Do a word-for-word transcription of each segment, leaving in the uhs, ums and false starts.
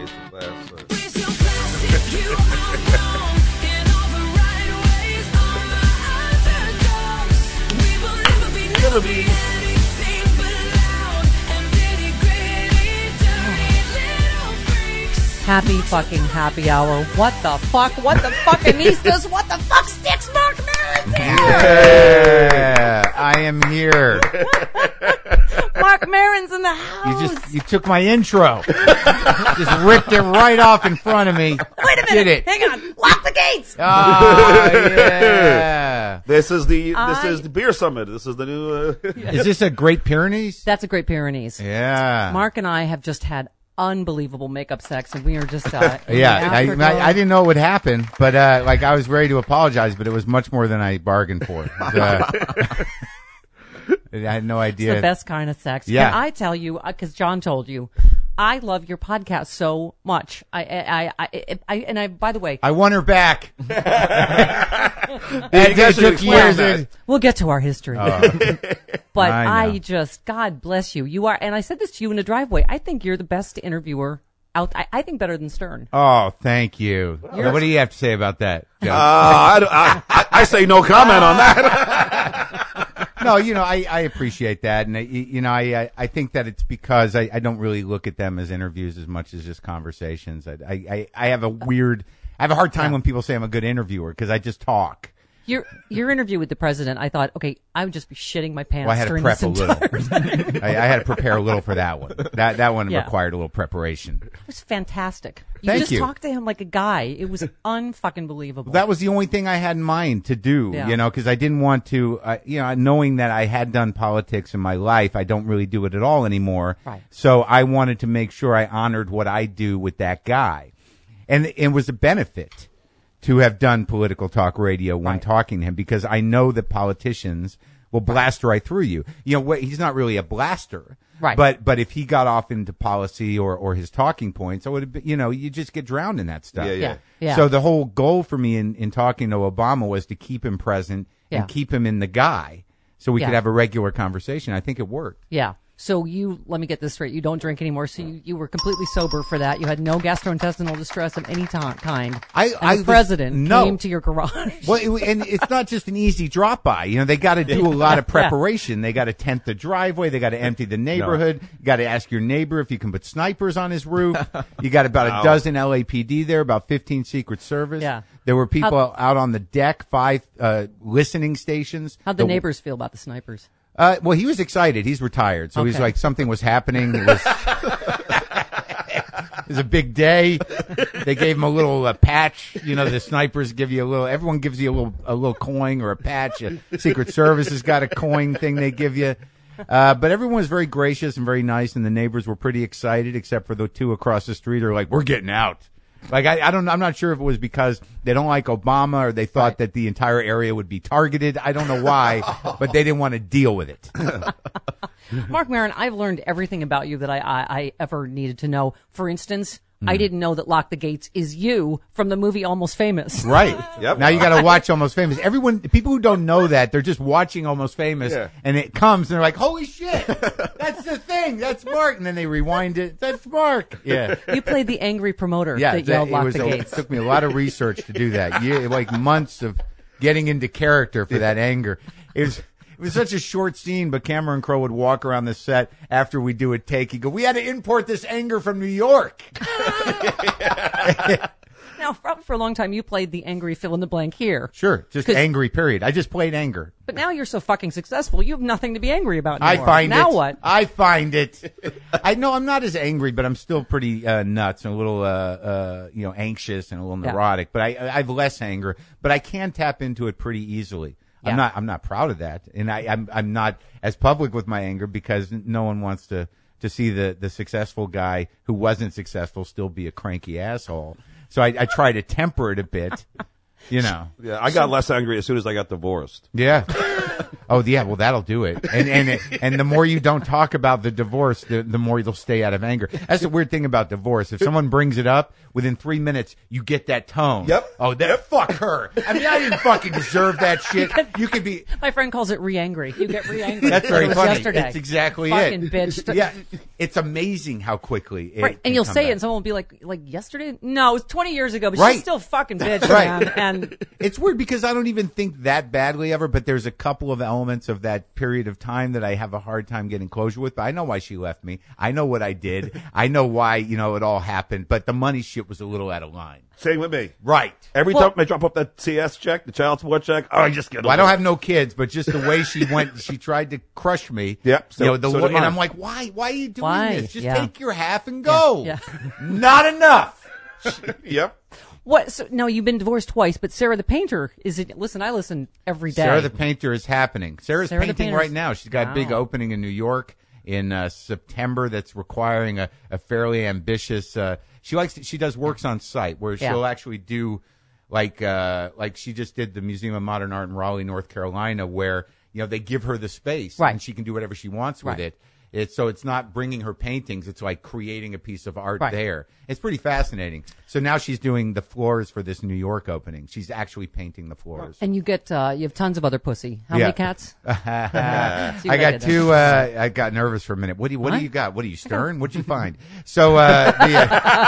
raise the glass. Uh. Never be. Happy fucking happy hour. What the fuck? What the fucking Easters? What the fuck sticks? Mark Maron's here! Yeah, I am here. Mark Maron's in the house. You just you took my intro. Just ripped it right off in front of me. Wait a minute. Did it. Hang on. Lock the gates. Oh, yeah. This is the this I- is the beer summit. This is the new. Uh, Is this a Great Pyrenees? That's a Great Pyrenees. Yeah. Mark and I have just had unbelievable makeup sex, and we are just uh, in Yeah, the I, afterglow. I, I didn't know it would happen, but uh, like I was ready to apologize, but it was much more than I bargained for. It was, uh, I had no idea. It's the best kind of sex. Yeah. Can I tell you, because John told you, I love your podcast so much. I, I, I, I, I and I, by the way, I won her back. you It guys should took explain years. that. and- we'll get to our history. But I I, know. just, God bless you. You are, and I said this to you in the driveway, I think you're the best interviewer out, I, I think better than Stern. Oh, thank you. You're- What do you have to say about that, Joe? Uh, I, don't- I, I, I say no comment on that. No, you know, I, I appreciate that. And, I, you know, I, I- I think that it's because I, I don't really look at them as interviews as much as just conversations. I, I, I have a weird, I have a hard time when people say I'm a good interviewer because I just talk. Your your interview with the president, I thought, okay, I would just be shitting my pants Well, I had to during prep this a little. entire thing. I, I had to prepare a little for that one. That that one Yeah. required a little preparation. It was fantastic. You Thank just you. talked to him like a guy. It was unfucking believable. That was the only thing I had in mind to do, Yeah. you know, because I didn't want to, uh, you know, knowing that I had done politics in my life, I don't really do it at all anymore. Right. So I wanted to make sure I honored what I do with that guy. And it was a benefit to have done political talk radio when Right. talking to him because I know that politicians will blast right through you. You know, wh- he's not really a blaster. Right. But but if he got off into policy or, or his talking points, I would have been, you know, you just get drowned in that stuff. Yeah, yeah. yeah, yeah. So the whole goal for me in, in talking to Obama was to keep him present Yeah. and keep him in the guy so we Yeah. could have a regular conversation. I think it worked. yeah. So you, let me get this straight. You don't drink anymore. So you, you were completely sober for that. You had no gastrointestinal distress of any ti- kind. I- and I the was- president no. came to your garage. Well, it, and it's not just an easy drop by. You know, they got to do a lot of preparation. They got to tent the driveway. They got to empty the neighborhood. You got to ask your neighbor if you can put snipers on his roof. You got about a dozen L A P D there, about fifteen Secret Service. Yeah. There were people How- out on the deck, five uh, listening stations. How'd the The- neighbors feel about the snipers? Uh, well, he was excited. He's retired, so he's Okay. like something was happening. It was, it was a big day. They gave him a little uh, patch. You know, the snipers give you a little. Everyone gives you a little a little coin or a patch. Uh, Secret Service has got a coin thing they give you. Uh, but everyone was very gracious and very nice, and the neighbors were pretty excited, except for the two across the street are like, "We're getting out." Like I, I don't, I'm not sure if it was because they don't like Obama or they thought Right. that the entire area would be targeted. I don't know why, but they didn't want to deal with it. Mark Maron, I've learned everything about you that I, I, I ever needed to know. For instance, Hmm. I didn't know that Lock the Gates is you from the movie Almost Famous. Right. Yep. Now you got to watch Almost Famous. Everyone, people who don't know that, they're just watching Almost Famous, Yeah. and it comes, and they're like, "Holy shit, that's the thing, that's Mark." And then they rewind it. That's Mark. Yeah. You played the angry promoter Yeah. that yelled it Lock was the a- Gates. It took me a lot of research to do that. Year, like months of getting into character for that anger. It was. It was such a short scene, but Cameron Crowe would walk around the set after we do a take. He'd go, "We had to import this anger from New York." Now, for, for a long time, you played the angry fill in the blank here. Sure, just 'Cause- angry, period. I just played anger. But now you're so fucking successful, you have nothing to be angry about I anymore. find now it. what? I find it. I know I'm not as angry, but I'm still pretty uh, nuts and a little, uh, uh, you know, anxious and a little Yeah. neurotic. But I, I have less anger, but I can tap into it pretty easily. Yeah. I'm not. I'm not proud of that, and I, I'm. I'm not as public with my anger because no one wants to to see the the successful guy who wasn't successful still be a cranky asshole. So I, I try to temper it a bit. You know. Yeah, I got less angry as soon as I got divorced. Yeah. Oh yeah, well that'll do it. And and and the more you don't talk about the divorce, the the more you'll stay out of anger. That's the weird thing about divorce. If someone brings it up, within three minutes you get that tone. Yep. Oh, that Yep. fuck her. I mean, I didn't fucking deserve that shit. You could be. My friend calls it re-angry. You get re-angry. That's very it was funny. Yesterday. It's exactly Fucking it. bitch. Yeah, it's amazing how quickly. It Right, can and you'll come say back. it, and someone will be like, "Like yesterday? No, it was twenty years ago, but Right. she's still fucking bitch, Right. man." And It's weird because I don't even think that badly ever, but there's a couple of elements of that period of time that I have a hard time getting closure with. But I know why she left me. I know what I did. I know why, you know, it all happened. But the money shit was a little out of line. Same with me. Right. Every Well- time I drop off that C S check, the child support check, oh, I just get Well, I over don't it. have no kids, but just the way she went, she tried to crush me. Yep, so- you know, the so lo- did and mine. I'm like, why? Why are you doing Why? this? Just Yeah. take your half and go. Yeah. Not enough. Yep. what? So, no, you've been divorced twice, but Sarah the Painter is it? Listen, I listen every day. Sarah the Painter is happening. Sarah's Sarah the painting Painter's- right now. She's got a big Wow. opening in New York in uh, September that's requiring a, a fairly ambitious. Uh, she likes to, she does works on site where Yeah. she'll actually do like uh, like she just did the Museum of Modern Art in Raleigh, North Carolina, where you know they give her the space Right. and she can do whatever she wants with Right. it. It's so it's not bringing her paintings. It's like creating a piece of art Right. there. It's pretty fascinating. So now she's doing the floors for this New York opening. She's actually painting the floors. And you get uh, you have tons of other pussy. How Yeah. many cats? See I what got did two. there. Uh, I got nervous for a minute. What do you? What, What? do you got? What are you Stern? What'd you find? So uh, the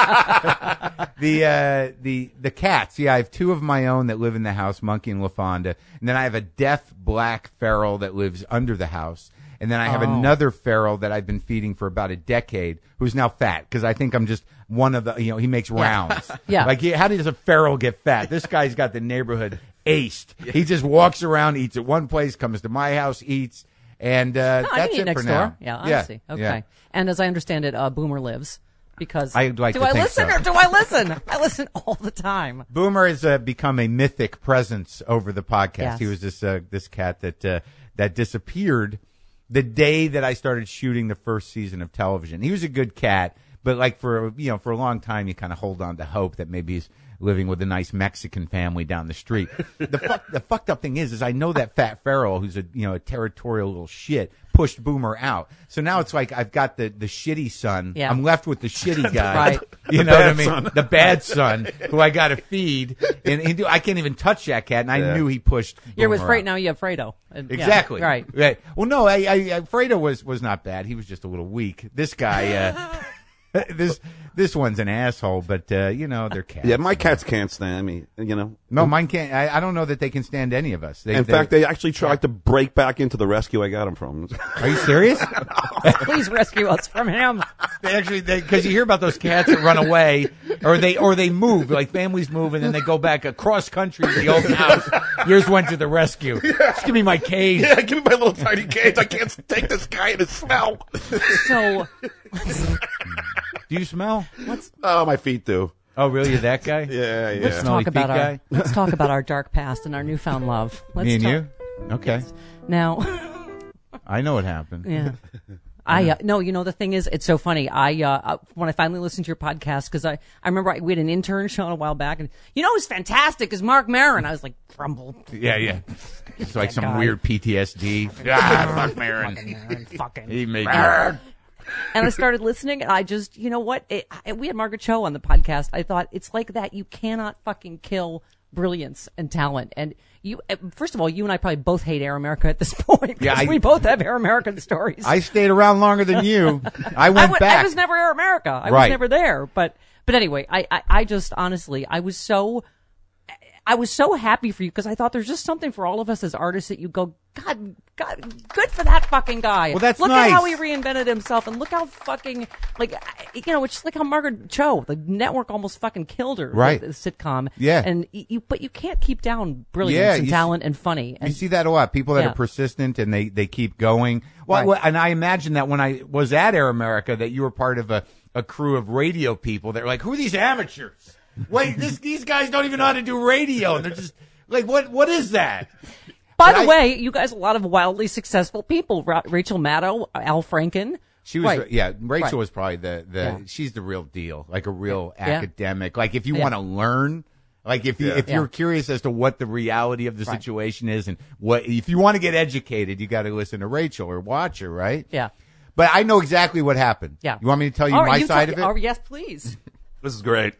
uh, the uh, the the cats. Yeah, I have two of my own that live in the house, Monkey and LaFonda, and then I have a deaf black feral that lives under the house. And then I have Oh. another feral that I've been feeding for about a decade, who's now fat because I think I'm just one of the. You know, he makes rounds. Yeah. Like, he- how does a feral get fat? This guy's got the neighborhood aced. He just walks around, eats at one place, comes to my house, eats, and uh, No, I that's can eat it next for door. now. Yeah, I yeah. see. Okay. yeah. And as I understand it, uh, Boomer lives because I'd like do to I think listen so. or do I listen? I listen all the time. Boomer has uh, become a mythic presence over the podcast. Yes. He was this uh, this cat that uh, that disappeared the day that I started shooting the first season of television. He was a good cat, but like for you know for a long time, you kind of hold on to hope that maybe he's living with a nice Mexican family down the street. the fuck, the fucked up thing is, is I know that fat feral who's a you know a territorial little shit pushed Boomer out. So now it's like I've got the the shitty son. Yeah. I'm left with the shitty guy. Right. You The know what I bad mean? son. The bad son who I got to feed, and he do, I can't even touch that cat. And I Yeah. knew he pushed. You're with Boomer Fredo out. now. You have Fredo. And- yeah, Exactly. right. Right. Well, no, I, I, I Fredo was was not bad. He was just a little weak. This guy, uh, this this one's an asshole. But uh, you know, they're cats. Yeah, my cats can't stand me, you know. No, mine can't. I, I don't know that they can stand any of us. They, In they- fact, they actually tried to break back into the rescue I got them from. are you serious? Please rescue us from him. They actually, because you hear about those cats that run away, or they or they move, like families move, and then they go back across country to the open house. Yours went to the rescue. Just give me my cage. Yeah, give me my little tiny cage. I can't take this guy and his smell. So Do you smell? Oh, my feet do. Oh, really? You're that guy? Yeah, yeah. let's Smelly talk about feet our guy? let's talk about our dark past and our newfound love. Let's Me and talk, you? Okay. now. I know what happened. Yeah. I uh, no, you know the thing is, it's so funny. I uh, when I finally listened to your podcast because I I remember I, we had an intern show a while back, and you know who's fantastic is Mark Maron. I was like, crumble. Yeah, yeah. It's like some guy. weird P T S D. Ah, fuck Marin. Maron, fucking. He made and I started listening, and I just, you know what? It, I, we had Margaret Cho on the podcast. I thought it's like that. You cannot fucking kill brilliance and talent. And you, uh, first of all, you and I probably both hate Air America at this point. Yeah, 'cause I- we both have Air American stories. I stayed around longer than you. I I, went w- back. I was never Air America. I Right. was never there. But but anyway, I, I, I just honestly, I was so. I was so happy for you because I thought there's just something for all of us as artists that you go, God, God, good for that fucking guy. Well, that's look nice. at how he reinvented himself, and look how fucking like you know, it's just like how Margaret Cho, the network almost fucking killed her, Right. The, the sitcom, Yeah. and y- you, but you can't keep down brilliance Yeah, and you talent and funny. And You see that a lot. People that Yeah. are persistent and they, they keep going. Well, Right. well, and I imagine that when I was at Air America, that you were part of a, a crew of radio people that were like, who are these amateurs? Wait, this, these guys don't even know how to do radio. And they're just like, what, what is that? by But the I- way, you guys, a lot of wildly successful people: Ra- Rachel Maddow, Al Franken. She was, Right. yeah, Rachel Right. was probably the, the, Yeah. she's the real deal, like a real Yeah. academic. Like if you Yeah. want to learn, Like if you, Yeah. if Yeah. you're curious as to what the reality of the Right. situation is and what, if you want to get educated, you got to listen to Rachel or watch her, right? Yeah. But I know exactly what happened. Yeah. You want me to tell you All right, my you side talk- of it? Oh, yes, please. This is great.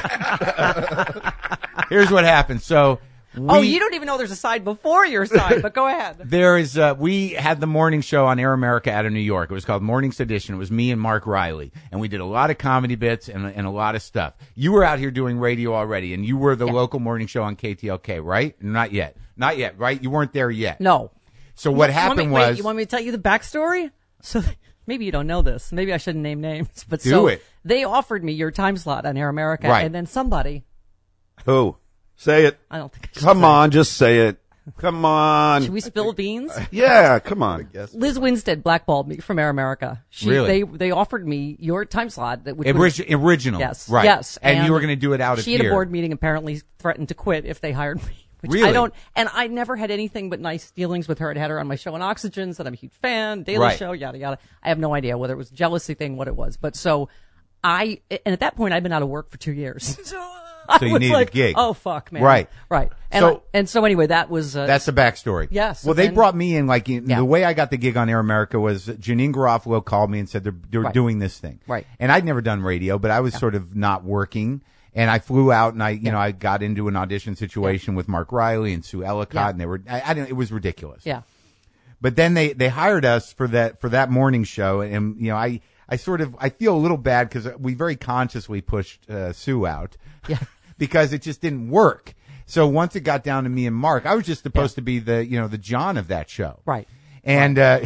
Here's what happened. So, we, Oh, you don't even know there's a side before your side, but go ahead. There is, uh, we had the morning show on Air America out of New York. It was called Morning Sedition. It was me and Mark Riley. And we did a lot of comedy bits and, and a lot of stuff. You were out here doing radio already, and you were the Yeah. local morning show on K T L K, right? Not yet. Not yet, right? You weren't there yet. No. So what You want happened me- wait, was... you want me to tell you the backstory? So maybe you don't know this. Maybe I shouldn't name names. But Do so it. they offered me your time slot on Air America, Right. and then somebody, Who? Say it. I don't think I should Come say on, just say it. Come on. it. Should we spill beans? Yeah, come on. Liz Winstead blackballed me from Air America. She, Really? They they offered me your time slot. That which would- Origi- original. Yes. Right. Yes. And, you were going to do it out of She here. had a board meeting, apparently threatened to quit if they hired me. Which Really? I don't, and I never had anything but nice dealings with her. I'd had her on my show on Oxygen, said I'm a huge fan, Daily Right. Show, yada, yada. I have no idea whether it was a jealousy thing, what it was. But so I, and at that point I'd been out of work for two years. So, I So you was needed a like, gig. oh fuck, man. Right. Right. And, So- I, and so anyway, that was, uh, That's the backstory. Yes, Well, they and- brought me in like in, Yeah. the way I got the gig on Air America was Janine Garofalo called me and said they're, they're Right. doing this thing. Right. And I'd never done radio, but I was sort of not working. And I flew out and I, you Yeah. know, I got into an audition situation with Mark Riley and Sue Ellicott, Yeah. and they were, I, I didn't, it was ridiculous. yeah. But then they, they hired us for that, for that morning show. And, you know, I, I sort of, I feel a little bad because we very consciously pushed, uh, Sue out. Yeah. Because it just didn't work. So once it got down to me and Mark, I was just supposed to be the, you know, the John of that show. Right. And, uh,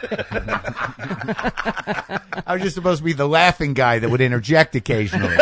I was just supposed to be the laughing guy that would interject occasionally.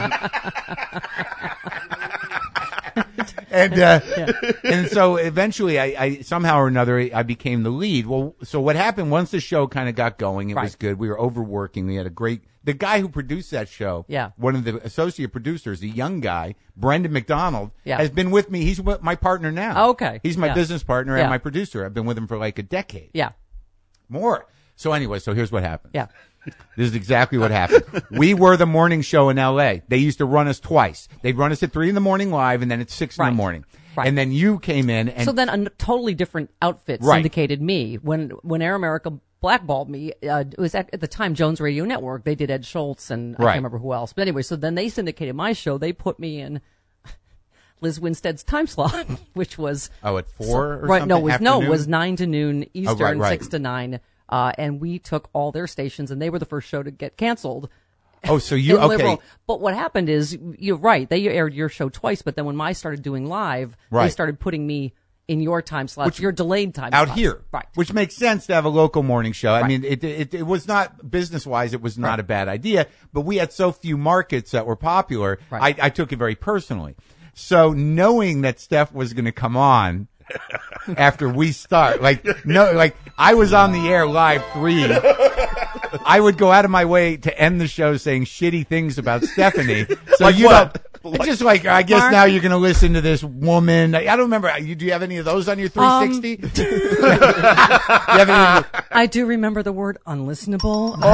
And, uh, and so eventually I, I, somehow or another, I became the lead. Well, so what happened once the show kind of got going, it was Right. good. We were overworking. We had a great, the guy who produced that show, Yeah. one of the associate producers, the young guy, Brendan McDonald, Yeah. has been with me. He's wi- my partner now. Oh, okay. He's my Yeah. business partner Yeah. and my producer. I've been with him for like a decade. Yeah. More. So anyway, so here's what happened. Yeah. This is exactly what happened. We were the morning show in L A. They used to run us twice. They'd run us at three in the morning live and then at six in Right. the morning. Right. And then you came in and So then a n- totally different outfit Right. syndicated me when when Air America blackballed me. Uh, it was at, at the time Jones Radio Network. They did Ed Schultz and I Right. can't remember who else. But anyway, so then they syndicated my show. They put me in Liz Winstead's time slot, which was Oh, at four or right. No, it something? was no, it Afternoon? was nine to noon Eastern, right, right. six to nine. Uh, and we took all their stations, and they were the first show to get canceled. Oh, so you in okay? Liberal. But what happened is, you're right. They aired your show twice, but then when I started doing live, they Right. started putting me in your time slots, your delayed time Out slots. here, Right. Which makes sense to have a local morning show. I Right. mean, it, it it was not business wise, it was not a bad idea, but we had so few markets that were popular. Right. I, I took it very personally. So knowing that Steph was going to come on after we start, like no, like I was on the air live three. I would go out of my way to end the show saying shitty things about Stephanie. So Like you what? don't. It's just like I guess Mark? now you're going to listen to this woman. I, I don't remember. You, do you have any of those on your three sixty? you have any? I do remember the word unlistenable. Oh.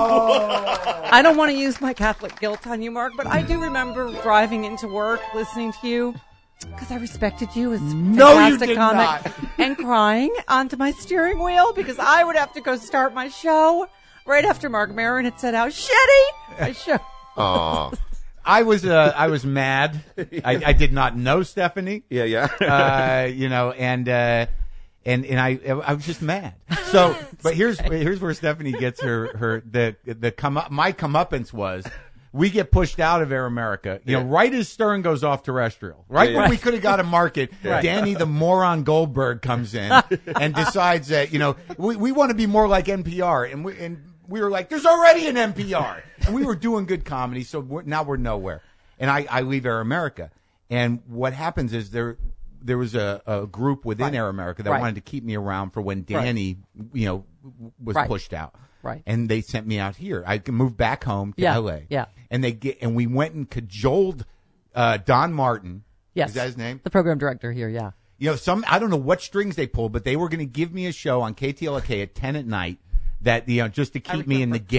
I, I don't want to use my Catholic guilt on you, Mark, but I do remember driving into work, listening to you, because I respected you as a No, you fantastic did comic, not. and crying onto my steering wheel because I would have to go start my show right after Mark Maron had said how shitty my show. Oh, I was uh, I was mad. I, I did not know Stephanie. yeah, yeah. Uh, you know, and uh, and and I I was just mad. So, but here's here's where Stephanie gets her her the the come up. My comeuppance was. We get pushed out of Air America, you know, right as Stern goes off terrestrial, right Yeah, when yeah. we could have got a market. Danny the moron Goldberg comes in and decides that, you know, we, we want to be more like N P R, and we and we were like, there's already an N P R, and we were doing good comedy, so we're, now we're nowhere. And I, I leave Air America, and what happens is there there was a, a group within Right. Air America that Right. wanted to keep me around for when Danny, you know, was Right. pushed out. Right. And they sent me out here. I moved back home to Yeah, L A. yeah. And they get and we went and cajoled uh, Don Martin. Yes. Is that his name? The program director here, yeah. You know, some I don't know what strings they pulled, but they were going to give me a show on K T L K at ten at night that you know just to keep me in the game.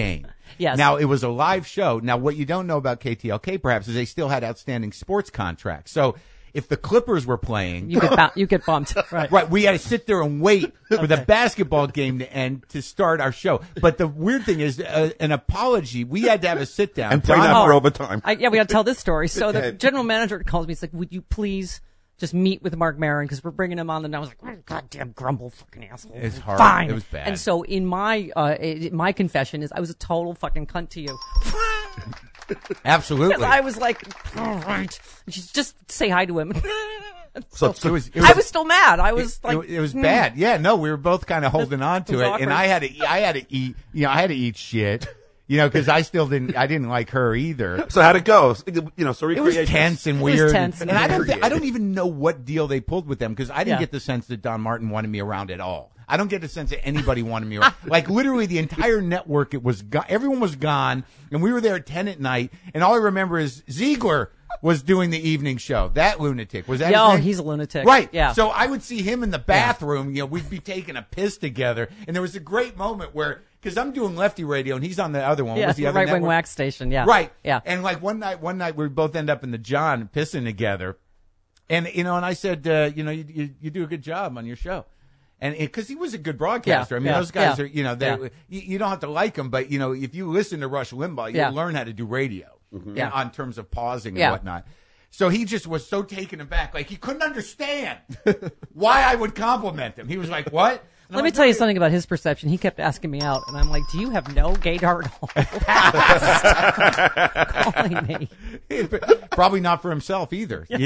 Yes. Now, it was a live show. Now, what you don't know about K T L K, perhaps, is they still had outstanding sports contracts. So if the Clippers were playing, You get bu- you get bumped. Right. right, we had to sit there and wait for the basketball game to end to start our show. But the weird thing is, uh, an apology, we had to have a sit down. And play Don- that for Oh. overtime. I, yeah, we got to tell this story. So the ahead. general manager calls me. He's like, "Would you please just meet with Mark Maron because we're bringing him on?" And I was like, oh, "Goddamn grumble, fucking asshole." It's hard. Fine. It was bad. And so in my uh, it, my confession is, I was a total fucking cunt to you. Absolutely. I was like, all right, just just say hi to him. So, It was, it was, I was still mad. I was it, like, it was hmm. bad. Yeah, no, we were both kind of holding on to was it, awkward. and I had to, I had to eat, you know, I had to eat shit, you know, because I still didn't, I didn't like her either. so how'd it go? You know, so It was recreate tense and It was weird, tense and, and I don't, weird. thi- I don't even know what deal they pulled with them because I didn't Yeah. get the sense that Don Martin wanted me around at all. I don't get the sense that anybody wanted me around. Like literally, the entire network, it was go- everyone was gone, and we were there at ten at night, and all I remember is Ziegler was doing the evening show. That lunatic was that. Yo, his name? he's a lunatic. Right. Yeah. So I would see him in the bathroom. You know, we'd be taking a piss together, and there was a great moment where, because I'm doing Lefty Radio and he's on the other one. What Yeah, was the other right wing network? wax station. Yeah. Right. Yeah. And like one night, one night we both end up in the John pissing together, and you know, and I said, uh, you know, you, you you do a good job on your show. And because he was a good broadcaster, Yeah, I mean, yeah, those guys yeah. are, you know, they Yeah. you, you don't have to like them, but you know, if you listen to Rush Limbaugh, you Yeah. learn how to do radio, Yeah. on terms of pausing Yeah. and whatnot. So he just was so taken aback, like he couldn't understand why I would compliment him. He was like, "What?" And Let I'm me like, tell you something about his perception. He kept asking me out, and I'm like, "Do you have no gaydar at all?" Calling me. Probably not for himself either. He,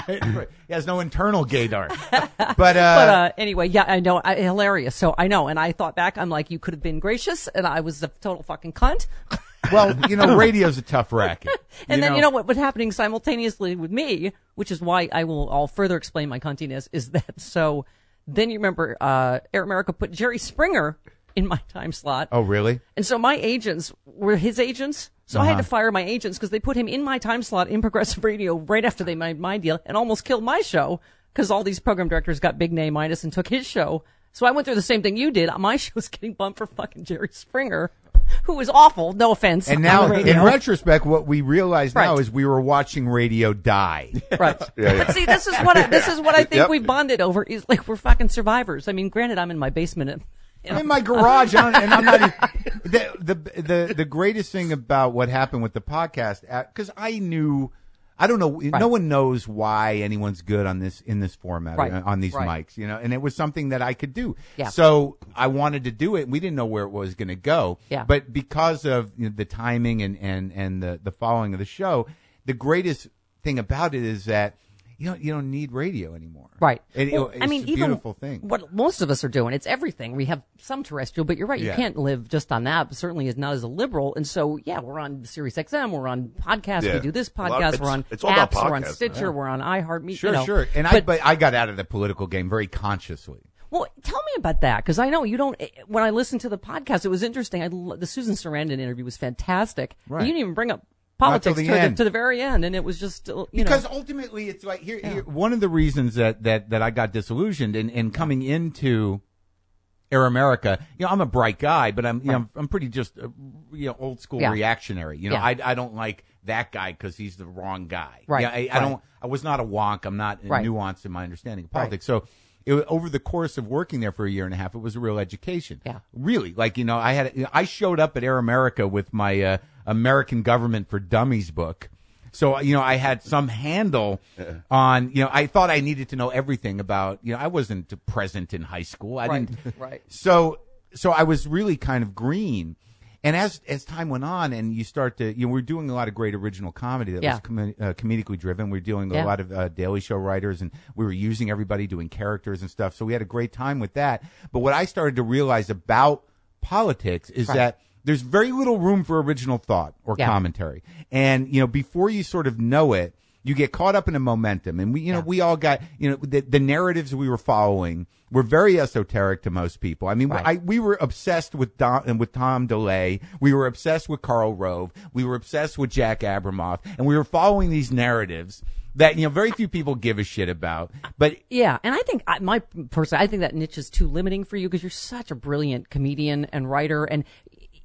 he has no internal gaydar. But, uh, But uh, anyway, yeah, I know, I, hilarious. So I know, and I thought back, I'm like, you could have been gracious, and I was a total fucking cunt. well, you know, radio's a tough racket. And then you know what what's happening simultaneously with me, which is why I will I'll further explain my cuntiness, is that so then you remember uh, Air America put Jerry Springer in my time slot. Oh, really? And so my agents were his agents. So I had Uh-huh. to fire my agents because they put him in my time slot in Progressive Radio right after they made my deal and almost killed my show because all these program directors got big name minus and took his show. So I went through the same thing you did. My show's getting bumped for fucking Jerry Springer, who was awful. No offense. And on now, the radio. in retrospect, what we realize now Right. is we were watching radio die. Right. Yeah, yeah. But see, this is what I, this is what I think Yep. we bonded over. Is like we're fucking survivors. I mean, granted, I'm in my basement. And, you know, I'm in my garage, I don't- and I'm not. Even, the, the the the greatest thing about what happened with the podcast, because I knew, I don't know, no one knows why anyone's good on this in this format, Right. uh, on these Right. mics, you know. And it was something that I could do. Yeah. So I wanted to do it. We didn't know where it was going to go. Yeah. But because of you know, the timing and and and the the following of the show, the greatest thing about it is that you don't you don't need radio anymore. Right. It, Well, it's I mean, a even beautiful thing. what most of us are doing, it's everything. We have some terrestrial, but you're right. You Yeah. can't live just on that. But certainly is not as a liberal. And so, yeah, we're on Sirius X M. We're on podcasts. Yeah. We do this A lot- podcast. it's- we're on it's all about apps. We're on podcasts. Stitcher. Yeah. We're on iHeartMedia. Sure, you know. sure. And I, but, but I got out of the political game very consciously. well, tell me about that because I know you don't. When I listened to the podcast, it was interesting. I, lo- the Susan Sarandon interview was fantastic. Right. You didn't even bring up Not till politics the to the, end. to the very end, and it was just uh, you Because know. ultimately, it's like here, here. One of the reasons that that that I got disillusioned in, in coming into Air America, you know, I'm a bright guy, but I'm you know I'm, I'm pretty just uh, you know old school Yeah. reactionary. You know, Yeah. I I don't like that guy because he's the wrong guy. Right, Yeah, I, I right. don't. I was not a wonk. I'm not Right. nuanced in my understanding of politics. So. It, over the course of working there for a year and a half, it was a real education. Yeah. Really, like you know, I had you know, I showed up at Air America with my uh, American Government for Dummies book. So, you know, I had some handle on, you know, I thought I needed to know everything about, you know, I wasn't present in high school. I Right, didn't. right. So, so I was really kind of green. And as, as time went on and you start to, you know, we're doing a lot of great original comedy that Yeah. was com- uh, comedically driven. We're dealing with Yeah. a lot of uh, Daily Show writers and we were using everybody doing characters and stuff. So we had a great time with that. But what I started to realize about politics is Right. that there's very little room for original thought or Yeah. commentary. And, you know, before you sort of know it, you get caught up in a momentum. And we, you know, Yeah. we all got, you know, the, the narratives we were following were very esoteric to most people. I mean, Right. I, we were obsessed with Don, and with Tom DeLay. We were obsessed with Karl Rove. We were obsessed with Jack Abramoff. And we were following these narratives that, you know, very few people give a shit about. But Yeah, and I think I, my person, I think that niche is too limiting for you because you're such a brilliant comedian and writer, and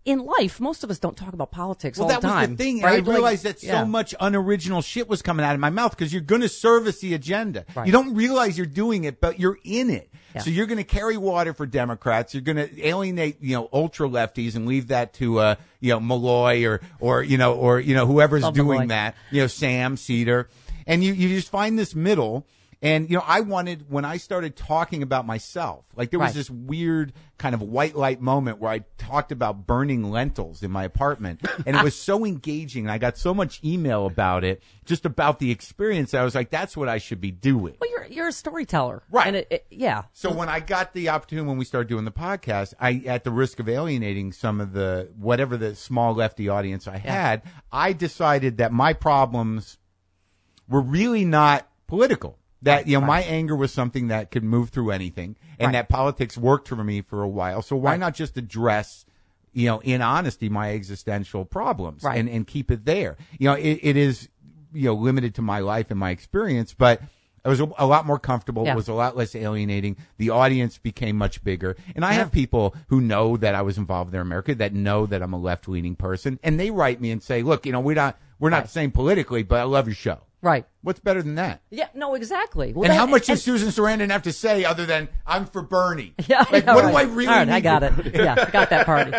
in life, most of us don't talk about politics Well, all that the time. was the thing. And right? I Like, realized that yeah. so much unoriginal shit was coming out of my mouth because you're going to service the agenda. Right. You don't realize you're doing it, but you're in it. Yeah. So you're going to carry water for Democrats. You're going to alienate, you know, ultra lefties and leave that to, uh, you know, Malloy or, or, you know, or, you know, whoever's Love doing Malloy. that, you know, Sam, Cedar. And you, you just find this middle. And, you know, I wanted, when I started talking about myself, like there was Right. this weird kind of white light moment where I talked about burning lentils in my apartment. And it was so engaging. And I got so much email about it, just about the experience. I was like, that's what I should be doing. Well, you're you're a storyteller, Right. And it, it, yeah. So when I got the opportunity, when we started doing the podcast, I, at the risk of alienating some of the, whatever the small lefty audience I had, I decided that my problems were really not political. That, you know, my anger was something that could move through anything, and Right. that politics worked for me for a while. So why Right. not just address, you know, in honesty, my existential problems Right. and, and keep it there? You know, it, it is, you know, limited to my life and my experience, but it was a, a lot more comfortable. Yeah. It was a lot less alienating. The audience became much bigger. And I have people who know that I was involved in Their America, that know that I'm a left-leaning person, and they write me and say, look, you know, we're not, we're not Right. the same politically, but I love your show. Right. What's better than that? Yeah. No. Exactly. Well, And that- how much and- does Susan Sarandon have to say other than I'm for Bernie? Yeah, like yeah, what right. do I really? All right, need I got to- it. Yeah, I got that party.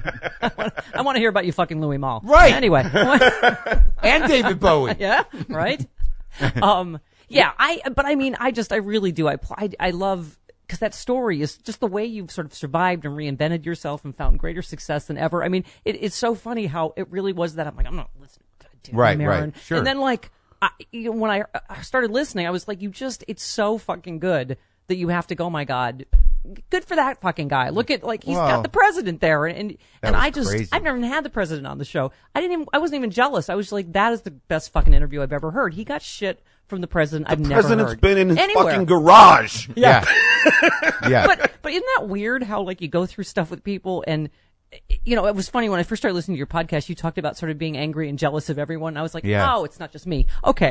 I want to hear about you fucking Louis Malle. Right. Anyway. And David Bowie. Yeah. Right. um. Yeah. I. But I mean, I just. I really do. I. pl- I, I love. Because that story is just the way you've sort of survived and reinvented yourself and found greater success than ever. I mean, it, it's so funny how it really was that I'm like, I'm not listening to Dan Right, Marin. right, sure. And then like, I, you know, when I, I started listening, I was like, you just, it's so fucking good that you have to go, my God, good for that fucking guy. Look at, like, he's Well, got the president there. And, and was I just, crazy. I've never even had the president on the show. I didn't even, I wasn't even jealous. I was like, that is the best fucking interview I've ever heard. He got shit from the president I've The never president's heard. been in his Anywhere. fucking garage. Yeah. yeah. But but isn't that weird how like you go through stuff with people and you know, it was funny when I first started listening to your podcast, you talked about sort of being angry and jealous of everyone. I was like, Yeah. oh, it's not just me. Okay.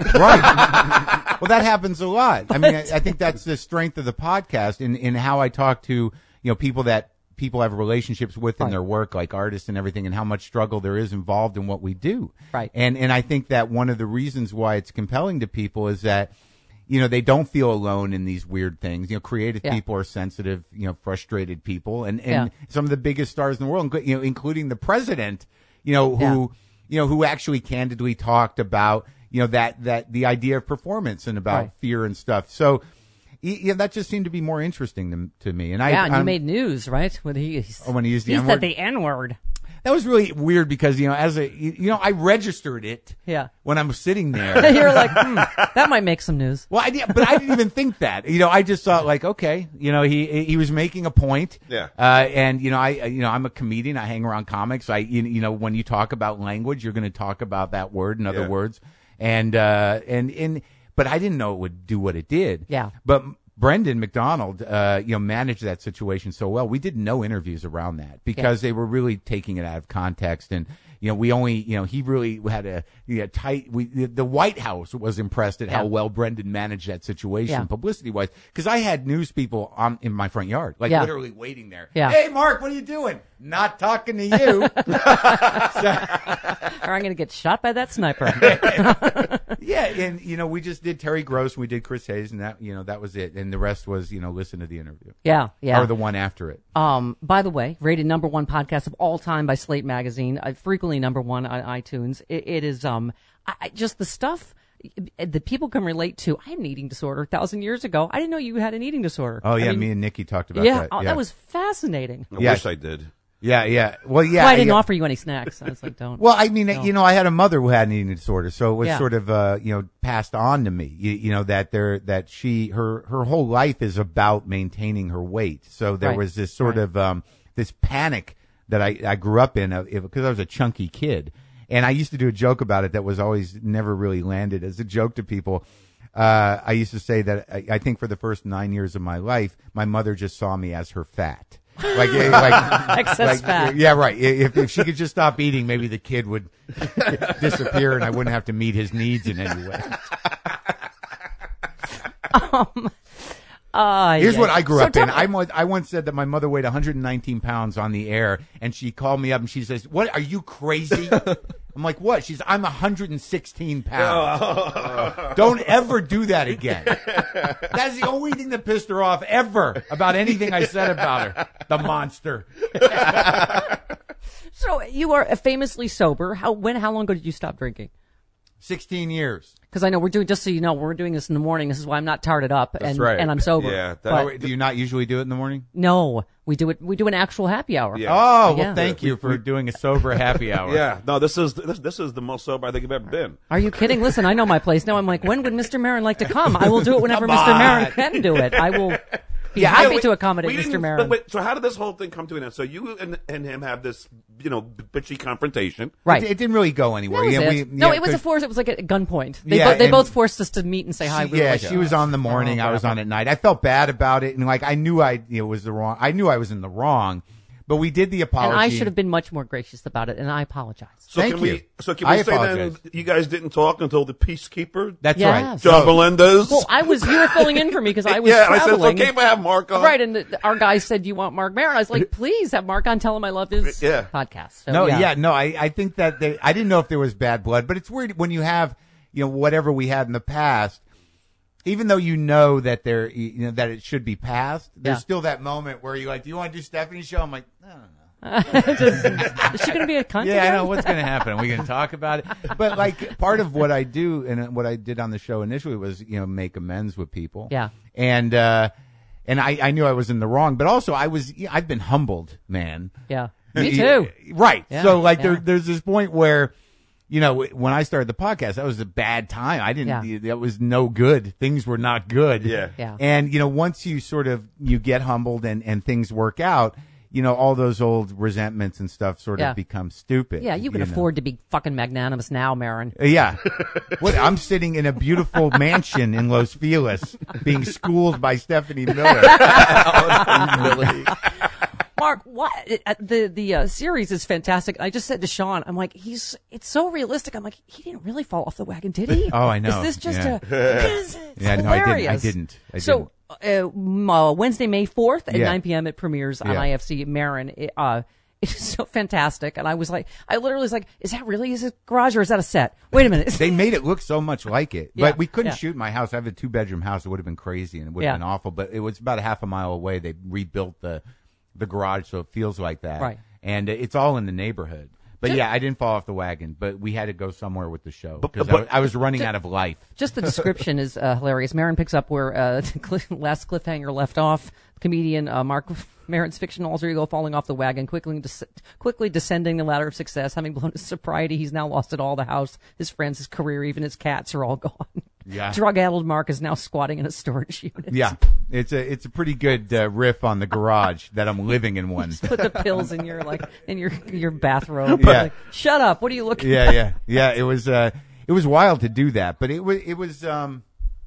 Right. Well, that happens a lot. I mean, I, I think that's the strength of the podcast in, in how I talk to, you know, people that people have relationships with in Right. their work, like artists and everything, and how much struggle there is involved in what we do. Right. And, and I think that one of the reasons why it's compelling to people is that, you know, they don't feel alone in these weird things. You know, creative Yeah. people are sensitive, you know, frustrated people, and, and Yeah. some of the biggest stars in the world, you know, including the president, you know, who, Yeah. you know, who actually candidly talked about, you know, that, that the idea of performance and about Right. fear and stuff. So, y- yeah, that just seemed to be more interesting to, to me. And I, Yeah, and you I'm- made news, right? When he he's, Oh, when he used the he N-word? said the N word. that was really weird because, you know, as a, you you know, I registered it Yeah. when I'm sitting there. You're like, hmm, that might make some news. Well, I did, but I didn't even think that. You know, I just thought like, okay, you know, he he was making a point. Yeah. Uh, and you know, I you know, I'm a comedian. I hang around comics. I you, you know, when you talk about language, you're going to talk about that word and other Yeah. words. And uh, and and but I didn't know it would do what it did. Yeah. But Brendan McDonald, uh, you know, managed that situation so well. We did no interviews around that because they were really taking it out of context. And, you know, we only, you know, he really had a you know, tight, we, the, the White House was impressed at Yeah. how well Brendan managed that situation Yeah. publicity wise. Cause I had news people on, in my front yard, like Yeah. literally waiting there. Yeah. Hey, Mark, what are you doing? Not talking to you. Or I'm going to get shot by that sniper. Yeah. And, you know, we just did Terry Gross and we did Chris Hayes and that, you know, that was it. And the rest was, you know, listen to the interview Yeah, yeah. or the one after it. Um, by the way, rated number one podcast of all time by Slate Magazine, uh, frequently number one on iTunes. It, it is um, I, I- just the stuff that people can relate to. I had an eating disorder a thousand years ago. I didn't know you had an eating disorder. Oh, yeah. I mean, me and Nikki talked about yeah, that. oh, yeah. that was fascinating. I Yeah. wish I did. Yeah, yeah. Well, yeah. Well, I didn't yeah. offer you any snacks. I was like, don't. Well, I mean, No. you know, I had a mother who had an eating disorder, so it was Yeah. sort of, uh, you know, passed on to me. You, you know that there, that she, her, her whole life is about maintaining her weight. So there Right. was this sort Right. of, um, this panic that I, I grew up in because I was a chunky kid, and I used to do a joke about it that was always never really landed as a joke to people. Uh, I used to say that I, I think for the first nine years of my life, my mother just saw me as her fat. Like, eh, like, Excess like, fat. yeah, right. If, if she could just stop eating, maybe the kid would disappear and I wouldn't have to meet his needs in any way. Uh, Here's yeah. what I grew So up in. tell- I, mo- I once said that my mother weighed one hundred nineteen pounds on the air, and she called me up and she says, "What? Are you crazy?" I'm like, "What?" She's, "I'm one hundred sixteen pounds. Don't ever do that again." That's the only thing that pissed her off ever about anything I said about her. The monster. So you are famously sober. How when? How long ago did you stop drinking? sixteen years. Because I know we're doing. Just so you know, we're doing this in the morning. This is why I'm not tarted up and right. and I'm sober. Yeah, that- But- Oh, do you not usually do it in the morning? no, we do it. We do an actual happy hour. Yeah. Oh, well, Yeah. thank you for doing a sober happy hour. Yeah, no, this is this, this is the most sober I think I've ever been. Are you kidding? Listen, I know my place. No, I'm like, when would Mister Marin like to come? I will do it whenever Come Mister on. Marin can do it. I will be Yeah, happy Wait, to accommodate we Mister didn't- Marin. Wait, so how did this whole thing come to an end? So you and, and him have this, you know, bitchy confrontation. Right. It, it didn't really go anywhere. That was Yeah, it. we- no, yeah, it was a 'cause force. It was like at gunpoint. They, Yeah, bo- they and- both forced us to meet and say hi. She, We were yeah, like, she was on the morning. oh, I was whatever. on at night. I felt bad about it, and like I knew I you know, was the wrong. I knew I was in the wrong, but we did the apology. And I should have been much more gracious about it, and I apologize. So Thank can you. we? So can I we say apologize. then you guys didn't talk until the Peacekeeper, That's Yes. right. John So- Melendez? Well, I was. You were filling in for me because I was yeah, and I said it's traveling. okay if I have Mark on. Right, and the, our guy said, "You want Mark Maron?" I was like, "Please have Mark on. Tell him I love his Yeah. podcast." So, No, yeah, no. I, I think that they, I didn't know if there was bad blood, but it's weird when you have you know whatever we had in the past. Even though you know that there, you know that it should be passed, there's Yeah. still that moment where you're like, "Do you want to do Stephanie's show?" I'm like, "I don't know." Is she going to be a cunt? Yeah, I again? know what's going to happen. Are we going to talk about it? But like part of what I do and what I did on the show initially was you know make amends with people. Yeah. and uh, and I, I knew I was in the wrong, but also I was I've been humbled, man. Yeah, me too. Right. Yeah, so like yeah. there, there's this point where. You know, when I started the podcast, that was a bad time. I didn't, Yeah. that was no good. Things were not good. Yeah. Yeah. And, you know, once you sort of, you get humbled and, and things work out, you know, all those old resentments and stuff sort Yeah. of become stupid. Yeah, you can know? afford to be fucking magnanimous now, Marin. Uh, Yeah. What, I'm sitting in a beautiful mansion in Los Feliz being schooled by Stephanie Miller. Mark, what uh, the the uh, series is fantastic. I just said to Sean, I'm like, he's it's so realistic. I'm like, he didn't really fall off the wagon, did he? Oh, I know. Is this just Yeah. a? It's Yeah, no, I didn't. I hilarious. didn't. I so uh, m- uh, Wednesday, May fourth at Yeah. nine p.m. it premieres on Yeah. I F C Marin. It, uh, it's so fantastic, and I was like, I literally was like, is that really his garage or is that a set? Wait a minute. They made it look so much like it. Yeah, But we couldn't yeah. shoot in my house. I have a two bedroom house. It would have been crazy and it would have Yeah. been awful. But it was about a half a mile away. They rebuilt the the garage so it feels like that. Right. And it's all in the neighborhood. But Just- yeah, I didn't fall off the wagon. But we had to go somewhere with the show But- because but- I, I was running out of life. Just the description is uh, hilarious. Marin picks up where uh, the last cliffhanger left off. Comedian uh, Mark Marin's fictional alter ego falling off the wagon, quickly des- quickly descending the ladder of success, having blown his sobriety. He's now lost it all: the house, his friends, his career, even his cats are all gone. Yeah. Drug-addled Mark is now squatting in a storage unit. Yeah, it's a it's a pretty good uh, riff on the garage that I'm living in one. Put the pills in your like in your your bathrobe. Yeah. Like, shut up! What are you looking Yeah, at? yeah, yeah. It was uh, it was wild to do that, but it was it was um,